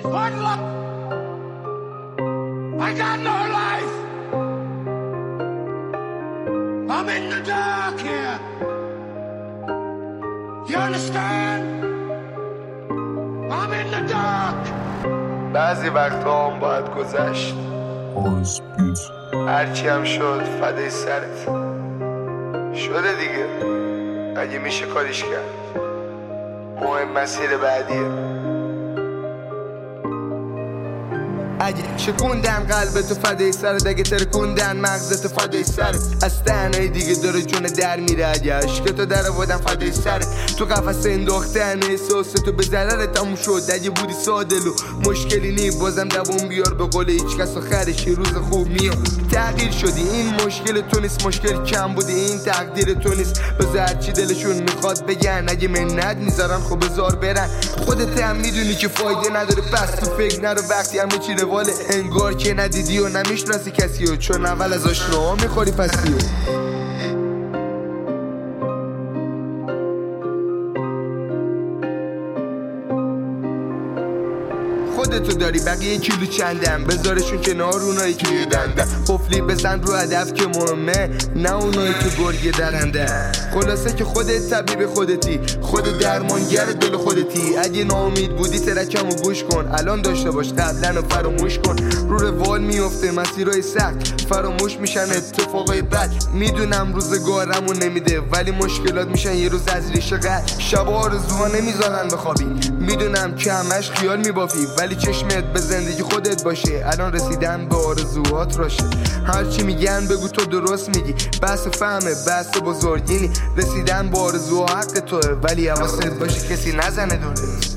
One luck. I got no life. I'm in the dark here. You understand? I'm in the dark. بعضی وقتا هم باید گذشت. هرچی هم شد فدای سرت. شده دیگه. اگه میشه کاریش کرد. مهم مسیر بعدیه. اگه شکوندن قلبتو فدای سرت، اگه ترکوندن مغزتو فدای سرت، از تنهای دیگه داره جون در میره، اگه عشقتو در آوردن فدای سرت، تو قفس انداختن احساستو به ضررت تموم شد. اگه بودی سادل و مشکلی نی بازم دووم بیار، به قول هیچ کس آخرش یه روز خوب میاد. تغییر شدی این مشکل تو نیست، مشکل کم بودی این تقدیر تو نیست. بذار هرچی دلشون میخواد بگن، اگه منت میذارن خب بذار برن. خودت هم میدونی که فایده نداره، پس تو فکر نرو وقتی همه چی رواله. انگار که ندیدی و نمیشناسی کسیو، چون اول از آشناها میخوری پسیو. خودتو داری بقیه کیلو چندم، بذارشون کنار اونایی که یدندن. قفلی بزن رو هدف که مهمه، نه اونایی که گرگه درنده. خلاصه که خودت طبیب خودتی، خود درمانگر دل خودتی. اگه ناامید بودی ترکمو گوش کن، الان داشته باش قبلا و فراموش کن. رو روال میفته مسیرهای سخت، فراموش میشن اتفاقای بد. میدونم روزگارمون نمیده، ولی مشکلات میشن یه روز از ریشه قد. شب آرزوها نمیذارن بخوابی، میدونم که همش خیال میبافی، ولی چشمت به زندگی خودت باشه. الان رسیدن به آرزوهات راشه، هرچی میگن بگو تو درست میگی. بحث فهمه بحث بزرگینی، رسیدن به آرزوها حق توه، ولی حواست باشه کسی نزنه دوره.